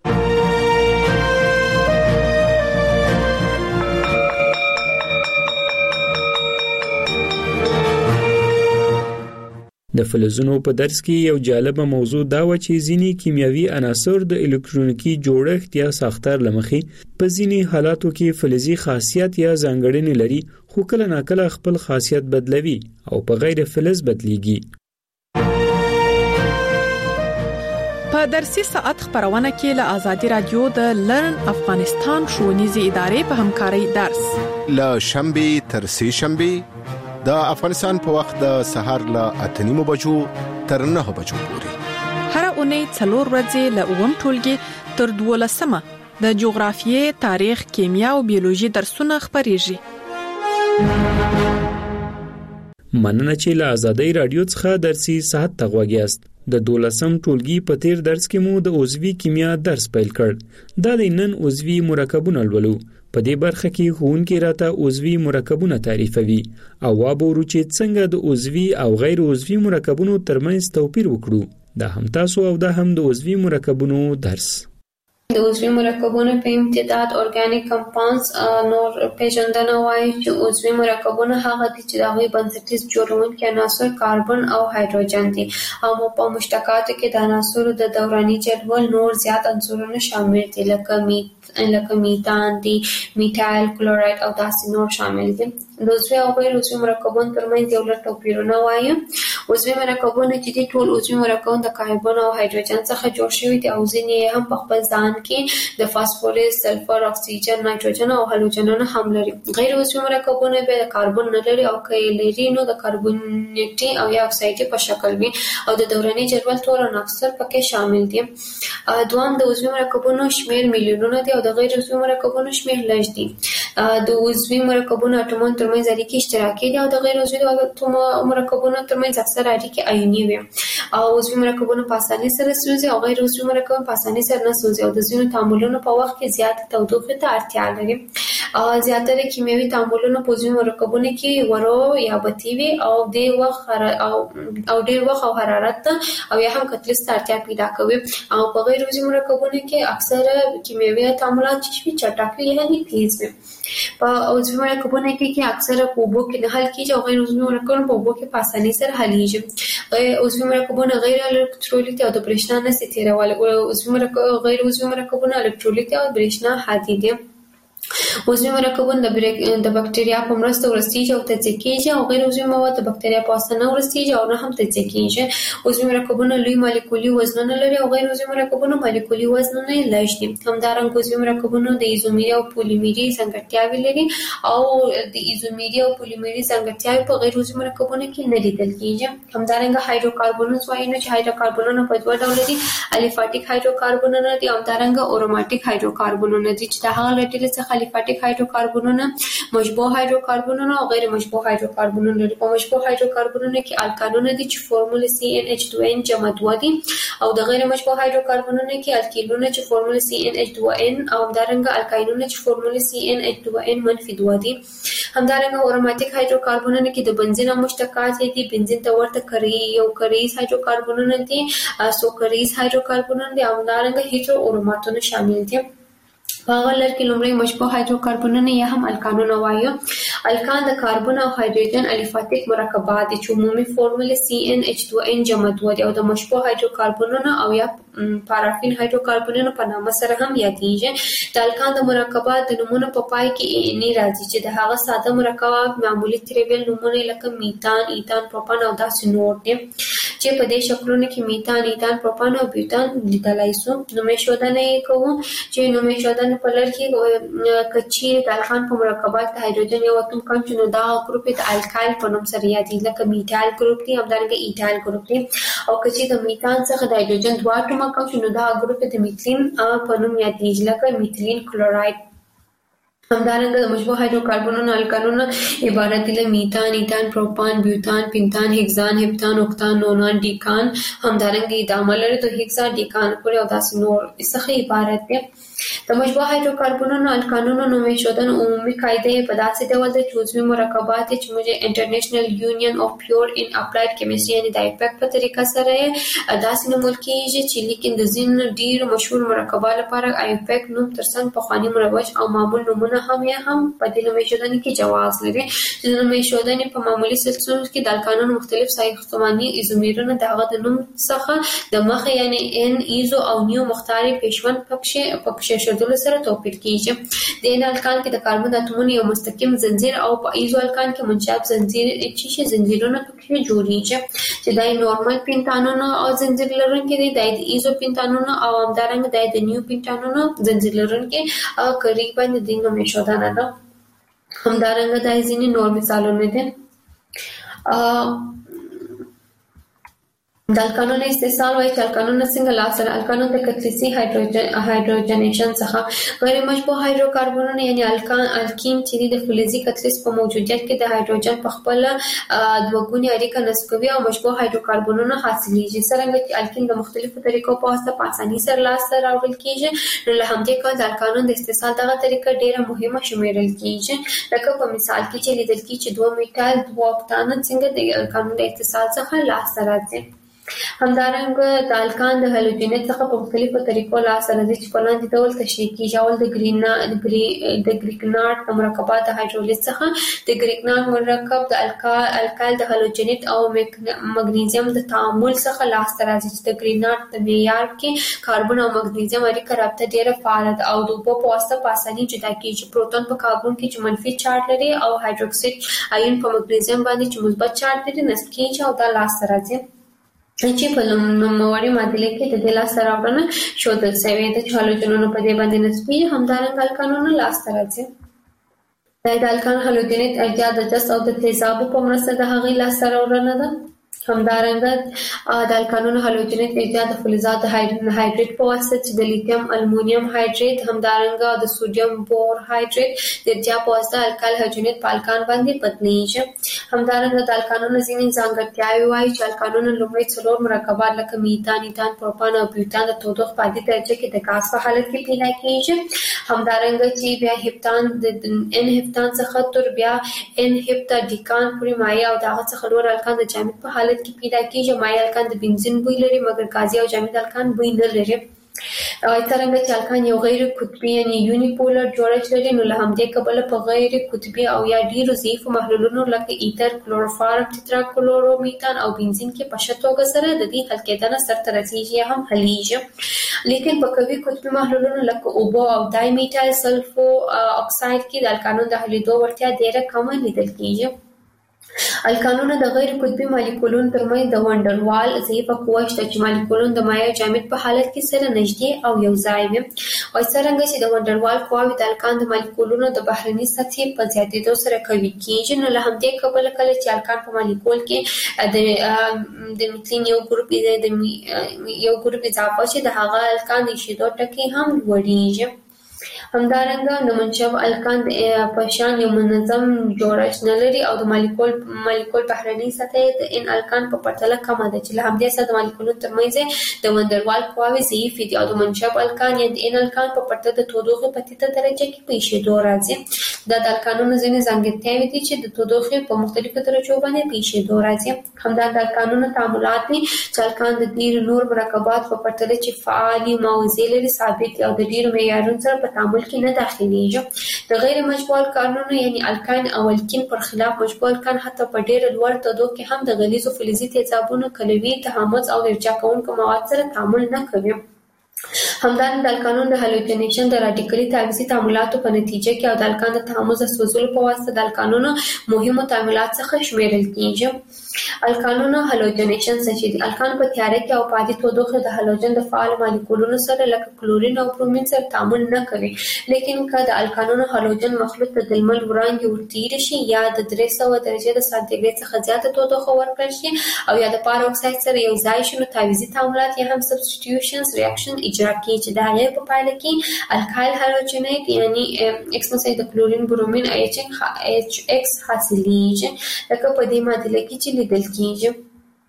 د فلزونو په درس کې یو جالبه موضوع دا و چې ځینی کیمیاوي عناصر د الکترونیکی جوړښت یا ساختار لمخې په ځینی حالاتو کې فلزي خاصیت یا ځانګړنې لري خو کله ناکله خپل خاصیت بدلوي او په غیر فلز بدلیږي. په درسي ساعت خبرونه کې له آزادي رادیو د لرن افغانستان ښوونیزې ادارې په همکارۍ درس له شنبه تر سه شنبه د افغانستان په وخت د سهار له 8:30 بجو تر 9 بجو پورې هر اونۍ 4 ورځې له 9 ټولګي تر 12 د جغرافیې، تاریخ، کیمیا او بیولوژي درسونه خبريږي. مننه چې له آزادۍ رادیو څخه درسي ساعت تغوږیاست. د 12م ټولګي په تیر درس کې مو د عضوي کیمیا درس پیل کړ. دا د نن عضوي مرکبونه لولو. په دې برخه کې ښوونکي راته عضوي مرکبونه تعریفوي او وابورو چې څنګه د عضوي او غیر عضوي مرکبونو ترمنځ توپیر وکړو. دا هم تاسو او دا هم د عضوي مرکبونو درس. د عضوي مرکبونو په امتداد اورګانیک کمپاونډز نور پیژندنه وایي چې عضوي مرکبونه هغه دي چې د هغوی بنسټیز جوړونکي عناصر کاربن او هایدروجن دي او په مشتقاتو کې د عناصرو د دوراني جدول نور زیات عنصرونه شامل دي لکه میتان دي، میتایل کلوراید او داسې نور شامل دي. د عضوي او غیر عضوي مرکبونو ترمنځ یو لږ توپیرونه وایي. عضوي مرکبونه چې دي ټول عضوي مرکبونه د کاربن او هایدروجن څخه جوړ شوي دي او ځینې هم په خپل ځان کې د فاسفورس، سلفر، اکسیجن، نایتروجن او هالوجنونه هم لري. غیر عضوي مرکبونه به کاربن نه لري او که لري نو د کاربونیټي او یا اکسایډي په شکل وي او د دوراني جدول ټول عناصر پکې شامل دي. دوام د عضوي مرکبونو شمیر میلیونونه دي او د غیر عضوي مرکبونو شمیر لږ دي. د عضوي مرکبونو اټومونو ترمنځ اړیکې اشتراکي دي او د غیر عضوي مرکبونو ترمنځ اکثر اړیکې آیوني وي. او عضوي مرکبونه په اسانۍ سره سوځي او غیر عضوي مرکبونه په اسانۍ سره نه سوځي او د ځینو تعاملونو په وخت کې زیات تودوخه ته اړتیا لري. زیاتره کیمیاوي تعاملونه په عضوي مرکبونو کې ورو یا بطي وي او ډېر وخت او حرارت او یا هم کتلې ته اړتیا پیدا کوي. او په غیر عضوي مرکبونو کې اکثره کیمیاوي تعاملات چې چټک وي یعنی تیز وي. په عضوي مرکبونو کې اکثره په اوبو کې نه حل کیږي او غیر عضوي مرکبونه په اوبو کې په اسانۍ سره حلیږي. عضوي مرکبونه غیر الکترولیت او د برېښنا نه تیرول. غیر عضوي مرکبونه الکترولیت او برېښنا هادي دي. عضوي مرکبونه د بکټریا په مرسته ورستېږي او تجزیه کېږي او غیر عضوي مواد د بکټریا په واسطه نه ورستېږي او نه هم تجزیه کېږي. عضوي مرکبونه لوی مالیکولي وزنونه لري او غیر عضوي مرکبونه مالیکولي وزنونه لږ دي. همدارنګه عضوي مرکبونه د ایزومري او پولیمري ځانګړتیاوې لري او د ایزومري او پولیمري ځانګړتیاوې په غیر عضوي مرکبونو کې نه لیدل کېږي. همدارنګه هایدروکاربونونه وایي چې هایدروکاربونونه په دوه ډول دي. الفاټیک هایدروکاربونونه دي او همدارنګه اروماتیک هایدروکاربونونه دي چې د هغه له ډلې څخه الفاټیک هایدروکاربونونه، مشبوع هایدروکاربونونه او غیر مشبوع هایدروکاربونونه لري. په مشبوع هایدروکاربونونه کې الکانونه دي چې فورموله CnH2n جمع 2 دي او د غیر مشبوع هایدروکاربونونه کې الکیلونه چې فورموله CnH2n او همدارنګه الکاینونه چې فورموله CnH2n - 2 دي. همدارنګه اروماتیک هایدروکاربونونه کې د بنزین او مشتقات دي. بنزین ته ورته یو کریز هایدروکاربونونه دي، سوکریز هایدروکاربونونه دي او همدارنګه هیټرو اروماتونه شامل دي. په هغه لړ کې لومړی مشبوع هایدروکاربونونه یا هم الکانونه وایو. الکان د کاربن او هایدروجن الفاتیک مرکبات دي چې عمومي فورموله CnH2n جمع 2 دي او د مشبوع هایدروکاربونونه او یا پارافین هایدروکاربونونو په نامه سره هم یادېږي. د الکان د مرکبات د نومونو په پای کې نه راځي چې د هغه ساده مرکبات معمولی تریویل نومونه لکه میتان، ایتان، پروپان او داسې نور دي چې په دې شکلونو کې میتان، ایتان، پروپان او بیوتان لیدلای شو. نومې شودنه کوو چې نومې شودنه په لړ کې کچې د الکان په مرکبات د هایدروجن یو اتوم کم چې نو دا ګروپ د الکایل په نوم سره یادېږي لکه میتایل ګروپ دی همدارنګه ایتایل ګروپ دی. او کچې د میتان څخه د هایدروجن 2 اتوم کم چې نو دا ګروپ د میتلین په نوم یادېږي لکه میتلین کلوراید. همدارنګه د مشبوع هایدروکاربونونو الکانونه عبارت دي له میتان، ایتان، پروپان، بیوتان، پینتان، هکسان، هپتان، اوکتان، نونان، ډیکان. همدارنګه ادامه لري د هکسا ډیکان پورې او داسې نور څخه عبارت دي. د مشبوع هایدروکاربنونو الکانونو نوم ایښودنه عمومي قاعده په داسې ډول ده چې عضوي مرکبات چې موږ انټرنیشنل یونین اف پیور ان اپلایډ کیمستري یعنی د ایپک په طریقه سره داسې نومول کیږي چې لیکن د ځینو ډیر مشهور مرکبات لپاره ایپک نوم ترڅنګ په خواني مروج او معمول نومونه هم په دې نوم ایښودنه کې جواز لري. د نوم ایښودنې په معمولي سلسلو کې د الکانونو مختلف ساختماني ایزومرونه د هغه د نوم څخه د مخ یعنی ان ایزو او نیو مختاري پېښون پکښې شدل سره توپیر کیږي. د ان الکان کې د کاربن اتومونو یو مستقیم زنجیر او په ایزو الکان کې منشاب زنجیر چې زنجیرونه پکې جوړیږي چې د نورمال پینتانونو او زنجیر لرونکي دي د ایزو پینتانونو او همدارنګه د نیو پینتانونو زنجیر لرونکي قریبا د دې نوم ایښودنه ده. همدارنګه د ځینې نور مثالونه دي. د الکانونو استحصال وایي چې الکانونه څنګه لاسره الکانون د کتلیسي هایدروجنیشن څخه غیر مشبوع هایدروکاربنونه یعنی الکین چې د فلزي کتلیس په موجودیت کې د هایدروجن په خپل دوه اړیکه نصب کوي او مشبوع هایدروکاربنونه حاصلېږي. څرنګه چې الکین د مختلفو طریقو په واسطه په اسانۍ سره لاسته راوړل کیږي نو له همدې کبله د الکانون د استحصال دغه طریقه ډیره مهمه شمیرل کیږي. لکه په مثال کې چې لیدل کیږي چې 2 میټال 2 اکتان څنګه د الکانون د استحصال څخه لاسته راځي. همدارنګه د الکان د هالوجنیت څخه په مختلفو طریقو لاسته راځي چې په لاندې ډول تشریح کیږي. اول د ګریګناټ مرکبات د هایدرولیز څخه د ګریګناټ مرکب د الکایل د هالوجنیت او مګنیزیم د تعامل څخه لاسته راځي چې د ګریګناټ د معیار کې کاربن او مګنیزیم اړیکه رابطه ډیره فعاله ده او د اوبو په واسطه په اسانۍ جدا کیږي. پروتون په کاربن کې چې منفي چارج لري او هایدروکسید آیون په مګنیزیم باندې چې مثبت چارج لري نصب کیږي او دا لاسته راځي چې په نوموړي معادله کې د دې لاسته راوړنه ښودل شوې ده چې هالوجنونه په دې باندې نسبي همدارنګه الکانونه لاسته راځي. د الکان هالوجنیت اجزا د جست او د تیزابو په مرسته د هغې لاسته راوړنه ده. همدارنګه د الکانونو هالوجنیت اجزا د فلزات هایدریت په واسطه چې د لیتیم المونیم هایدریت همدارنګه د سوډیم بور هایدریت د اجزا په واسطه الکال هالوجنیت په الکان باندې بدلیږي. همدارنګه د الکانونو ځینې ځانګړتیاوې وایي چې الکانونو لومړی 4 مرکبات لکه میتان، ایتان، پروپان او بیوتان د تودوخې په عادي درجه کې د ګاز په حالت کې پیدا کیږي. همدارنګه چې بیا هپتان د ان هپتان څخه تر بیا ان هپتا ډیکان پورې مایع او دغه څخه لور الکان د جامد په حالت کې پیدا کیږي. مایع الکان د بنزین بوی لري مګر غازي او جامد الکان بوی نه لري. څرنګه چې الکان یو غیر قطبي یعنی یونیپولر جوړښت لري نو له همدې کبله په غیر قطبي او یا ډیرو ضعیفو محلولونو لکه ایتر، کلوروفارم، ټیټراکلورومیتان او بنزین کې په ښه توګه سره د دې حل کېدنه سرته رسیږي یا هم حلیږي. لیکن په قوي قطبي محلولونو لکه اوبو او دای میټایل سلفو اکساید کې د الکانونو د حلیدو وړتیا ډیره کمه لیدل کیږي. الکانونه د غیر قطبي مالیکولونو ترمنځ د وانډروال ضعیفه قوه شته چې مالیکولونه د مایع جامد په حالت کې سره نږدې او یو ځای وي. او څرنګه چې د وانډروال قوه د الکان د مالیکولونو د بهرني سطحې په زیاتېدو سره قوي کیږي نو له همدې کبله کله چې الکان په مالیکول کې د میتین یو ګروپ اضافه شي د هغه الکان د ایښودو ټکي هم لوړیږي. همدارنګه د منشب الکان په شان یو منظم جوړښت نه لري او د مالیکول بهرني سطحه د ان الکان په پرتله کمه ده چې له همدې سره د مالیکولونو ترمنځ د وانډروال قواوې ضعیفې دي او د منشب الکان یا د ان الکان په پرتله د تودوخې په ټیټه درجه کې په ایښودو راځي. دا د الکانونو ځینې ځانګړتیاوې دي چې د تودوخې په مختلفو درجو باندې په ایښودو راځي. همدا د الکانونو تعاملات دي چې الکان د ډېرو نور مرکبات په پرتله چې فعالې موضوع لري ثابت او د ډېرو معیارونو سره په تعامل کې نه داخليږي. د غیر مشبوع الکانونو یعنی الکان او الکین پر خلاف مشبوع الکان حتی په ډېر لوړ تودوخه کې هم د غلیظو فلزي تیزابونو کلوي تحمض او ارجاع کوونکو مواد سره تعامل نه کوي. همدارنګه د الکانونو د هالوجنیشن د راډیکلي تعویضي تعاملاتو په نتیجه کې او د الکان د تحمض سوځولو په واسطه د الکانونو مهمو تعاملات څخه شمیرل کیږي. الکانونو هالوجنیشن څه دي؟ الکان په تیاره کې او په عادي تودوخه د هالوجن د فعال مالیکولونو سره لکه کلورین او برومین سره تعامل نه کوي. لیکن که د الکانونو هالوجن مخلوط ته د لمر وړانګې ورتېر شي یا د 300 درجې د سانتیګریډ څخه زیاته تودوخه ورکړل شي او یا د پاراکساید سره یو ځای شي نو تعویضي تعاملات یا هم سبسټیټیوشن ریاکشن اجرا کیږي چې د هغې په پایله کې الکایل هالوجنیت یعنی ایکس مساوي د کلورین برومین ایچ ایکس حاصلېږي لکه په دې معادله کې چې لیدل کیږي.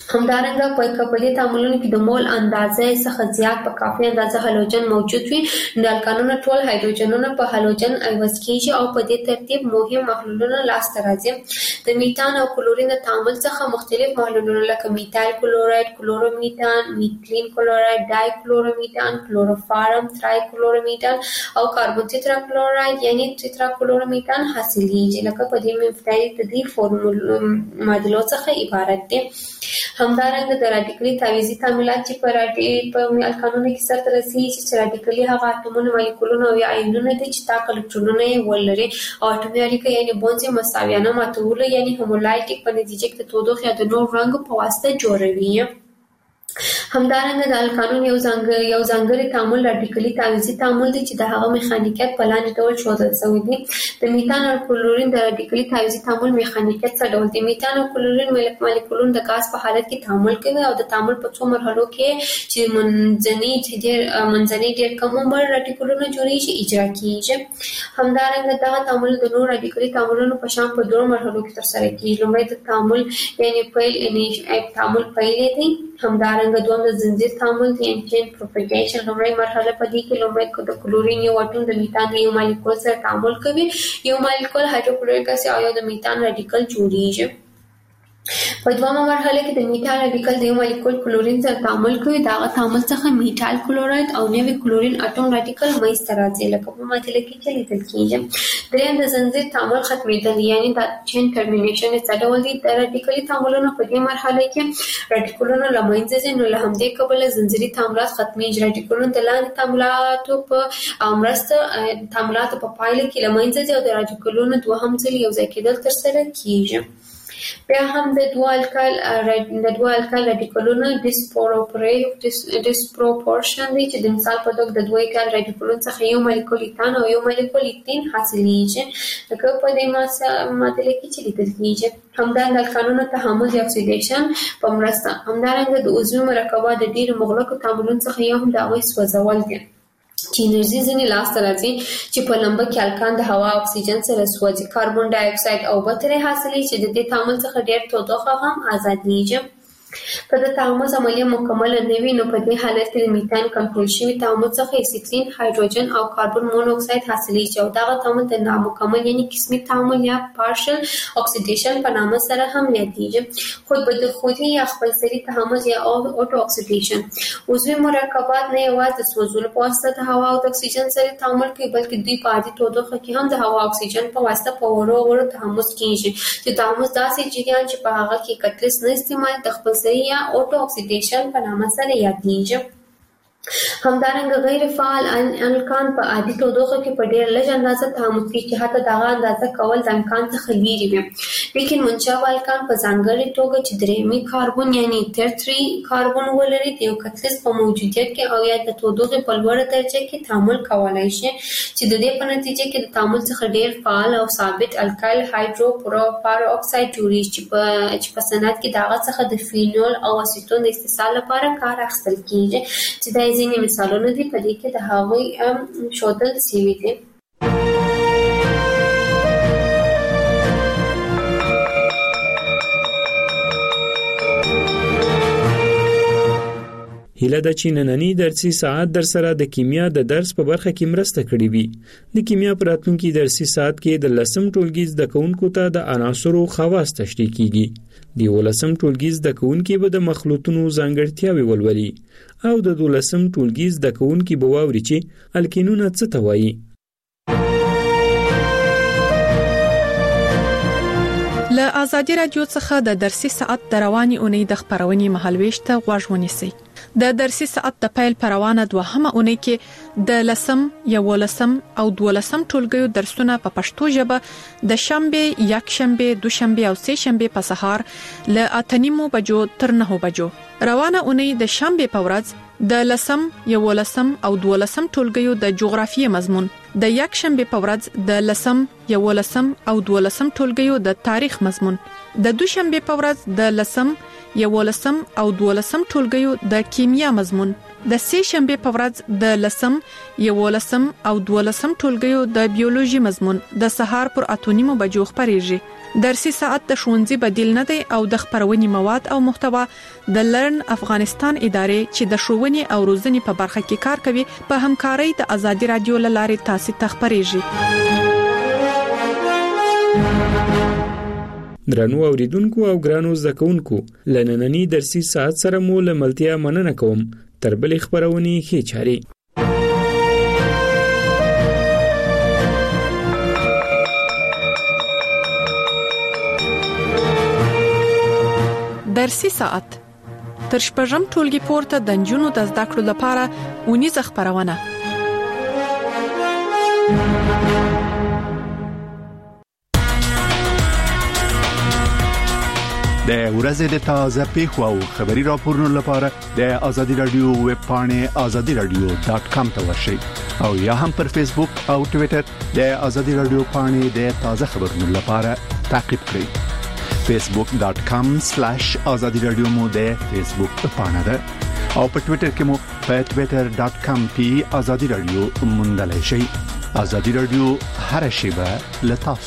همدارنګه په کپلي تعاملونو کې د مول اندازې څخه زیات په کافي اندازه هالوجن موجود وي د الکانونو ټول هایدروجنونه په هالوجن عوض کیږي او په دې ترتیب مهم محلولونه لاسته راځي د میتان او کلورین د تعامل څخه مختلف محلولونه لکه میتایل کلوراید کلورومیتان میتلین کلوراید ډای کلورومیتان کلوروفارم ترای کلورومیتان او کاربون تترا کلوراید یعنی تترا کلورومیتان حاصلېږي لکه په دې مفتای تدې فورمول معادلو څخه عبارت دي همدارنګه د رادیکلي تعویضي تعاملات چې په الکانونو کې سره رسیږي چې رادیکلي هغه اتومونه مالیکولونه او ایونونه دي چې تاک الکترونونه یې ولري او اټومي اړیکه یعنی بونز مساویانه ماتول یعنی هومولایټیک په نتیجه کې د تودوخې یا د نور رنګ په واسطه جوړوي همدارنګه د الکانون یو ځانګړی تعامل رادیکلي تعویضي تعامل دی چې د هغه میخانیکیت په لاندې ډول ښودل شوی دی د میتان او کلورین د رادیکلي تعویضي تعامل میخانیکیت څه ډول دی میتان او کلورین مالیکولونه د غاز په حالت کې تعامل کوي او د تعامل په څو مرحلو کې چې منځني ډېر کم عمر رادیکولونه جوړیږي اجرا کیږي همدارنګه دغه تعامل د نور رادیکلي تعاملونو په شان په دوه مرحلو کې ترسره کیږي لومړی د تعامل یعنی پیل تعامل پیل دی همدارنګه دوم د زنجیر تعامل دی چین پروپاګیشن لومړی مرحله په دې کې لومړی د کلورین یو اټوم د میتان یو مالیکول سره تعامل کوي یو مالیکول هایدروکلوریک اسید او یو د میتان رادیکل جوړیږي په دوامه مرحله کې د میتان رادیکل د یو مالیکول کلورین سره تعامل کوي دا غو تعامل څخه میتایل کلوراید او نوی کلورین اټوم رادیکل منځته راځي لکه په معادله کې چې لیدل کیږي دریم د زنجیر تعامل ختمېدل یعنی د چین ټرمینیشن څه ډول دي د رادیکلي تعاملونو په دې مرحله کې رادیکلونه له منځه ځي نو له همدې کبله زنجیري تعاملات ختمېږي رادیکلونه د لاندې تعاملاتو په مرسته تعاملات په پایله کې له منځه ځي او د رادیکلونو دوهم ځل یو ځای کېدل ترسره کیږي بیا هم د دوه الکایل رادیکلونو ډیسپروپورشن دی چې د مثال په توګه د دوه الکایل رادیکلونو څخه یو مالیکول ایتان او یو مالیکول ایتین حاصلېږي لکه په دې معادله کې چې لیدل کیږي همدارنګه الکانونو تحمل د اکسیډیشن په مرسته همدارنګه د عضوي مرکبات د ډېرو مغلقو تعاملونو څخه یو هم د هغوی سوځول دي چې انرژي ځنې لاسته راځي چې په لمبه کې الکان د هوا اکسیجن سره سوځي کاربن ډای اکساید او بتري حاصلې چې د دې تعامل څخه ډېر تودوخه هم آزادېږي که د تعامل عملیه مکمل نه وي نو په دې حالت کې د میتان کنټرول شوی تعامل څخه اکسیجن هایدروجن او کاربن مونوکساید حاصلېږي او دغه تعامل د نامکمل یعنی قسمي تعامل یا پارشل اکسیډیشن په نامه سره هم یادېږي خود به خودي یا خپلسري تعامل یا اوټو اکسیډیشن عضوي مرکبات نه یوازې د سوځولو په واسطه د هوا او د اکسیجن سره تعامل کوي بلکې دوی په عادي تودوخه کې هم د هوا او اکسیجن په واسطه په ورو تحمض کیږي چې تحمض داسې جریان چې په هغه کې کتلس نه استعمال د خپل یا اوټو اکسیډیشن په نامه سره یادېږي همدارنګه غیر فعال الکان په عادي تودوخه کې په ډېر لږ اندازه تعامل کوي چې حتی دغه اندازه کول د امکان څخه لري وي لیکن منشأ الکان په ځانګړې توګه چې درېمي کاربن یعنی ترتري کاربن ولري د یو کتلس په موجودیت کې او یا د تودوخې په لوړه درجه کې تعامل کولای شي چې د دې په نتیجه کې د تعامل څخه ډېر فعال او ثابت الکایل هایدروپار اکساید جوړیږي چې په صنعت کې دغه څخه د فینول او اسیتون د استحصال لپاره کار اخیستل کیږي چې د ځینې مثالونه دي په دې کې د هغوی ښودل شوي دي هیله ده چې نننی درسي ساعت در سره د کیمیا د درس په برخه کې مرسته کړې وي د کیمیا په راتلونکي درسي ساعت کې د لسم ټولګي زده کوونکو ته د عناصرو خواص تشریح کیږي د ولسم ټولګي زده کوونکي به د مخلوطونو ځانګړتیاوې ولولي او د 12م ټولګي زده کوونکي به واوري چې الکینونه څه ته وایي له آزادي رادیو څخه د درسي ساعت د رواني اونۍ د خبرونې مهالويش ته غوږ ونیسئ د درسي ساعت د پیل پروانه دوهمه اونۍ کې د لسم یولسم او 12م ټولګیو درسونه په پښتو ژبه د شنبه یکشنبه دوشنبه او سه شنبه په سهار ل 8:30 بجو تر 9 بجو روانه اونۍ د شنبه په ورځ د لسم یولسم او 12م ټولګیو د جغرافیې مضمون د یکشنبه په ورځ د لسم یولسم او 12م ټولګیو د تاریخ مضمون د دوشنبه په ورځ د لسم یولسم او 12م ټولګیو د کیمیا مضمون د سې شنبه په ورځ د لسم، یولسم او دولسم ټولګیو د بیولوژي مضمون د سهار پر 8:30 بجو خبريږي. درسي ساعت د ښوونځي بدیل نه دی او د خبرونې مواد او محتوا د لرن افغانستان ادارې چې د ښوونې او روزنې په برخه کې کار کوي په همکارۍ د آزادي رادیو لارې تاسو ته خبريږي. درنو اوریدونکو او ګرانو زکونکو لنننی درسي ساعت سره مو لملتیا مننه کوم تر بل خبرونې ښه چاري. درسي ساعت تر شپږم ټولګي پورته د جنونو د زده کړو لپاره اونیزه خبرونه. د ورځې د تازه پیښو او خبري راپورونو لپاره د آزادي رادیو ویب پاڼه azadiradio.com ته ورشئ او یا هم پر فیسبوک او ټوئیټر د آزادي رادیو پاڼه د تازه خبرونو لپاره تعقیب کړئ. facebook.com/azadiradio مو د فیسبوک پاڼه ده او په ټوئیټر کې مو په twitter.com/azadiradio موندلای شئ. آزادي رادیو هر شیبه لتا